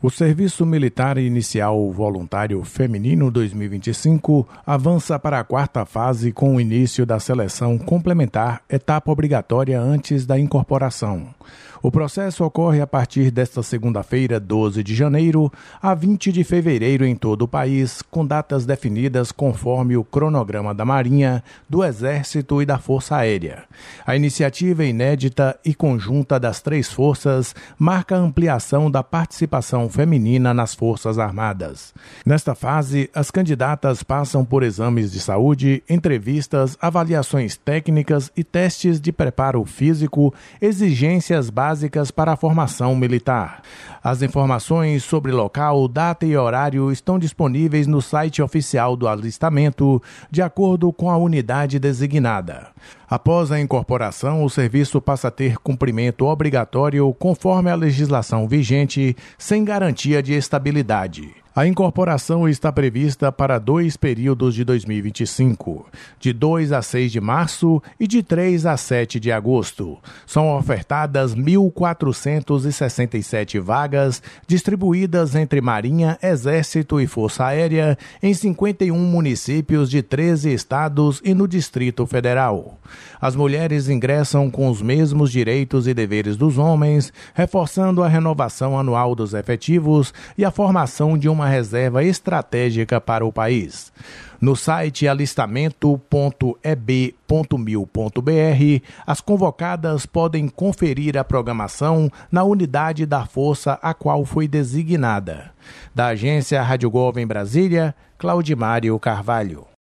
O Serviço Militar Inicial Voluntário Feminino 2025 avança para a quarta fase com o início da seleção complementar, etapa obrigatória antes da incorporação. O processo ocorre a partir desta segunda-feira, 12 de janeiro, a 20 de fevereiro em todo o país, com datas definidas conforme o cronograma da Marinha, do Exército e da Força Aérea. A iniciativa inédita e conjunta das três forças marca a ampliação da participação feminina nas Forças Armadas. Nesta fase, as candidatas passam por exames de saúde, entrevistas, avaliações técnicas e testes de preparo físico, exigências básicas para a formação militar. As informações sobre local, data e horário estão disponíveis no site oficial do alistamento, de acordo com a unidade designada. Após a incorporação, o serviço passa a ter cumprimento obrigatório conforme a legislação vigente, sem garantia de estabilidade. A incorporação está prevista para 2 períodos de 2025, de 2 a 6 de março e de 3 a 7 de agosto. São ofertadas 1.467 vagas, distribuídas entre Marinha, Exército e Força Aérea, em 51 municípios de 13 estados e no Distrito Federal. As mulheres ingressam com os mesmos direitos e deveres dos homens, reforçando a renovação anual dos efetivos e a formação de uma reserva estratégica para o país. No site alistamento.eb.mil.br, as convocadas podem conferir a programação na unidade da força a qual foi designada. Da agência Rádio Gov em Brasília, Claudimário Carvalho.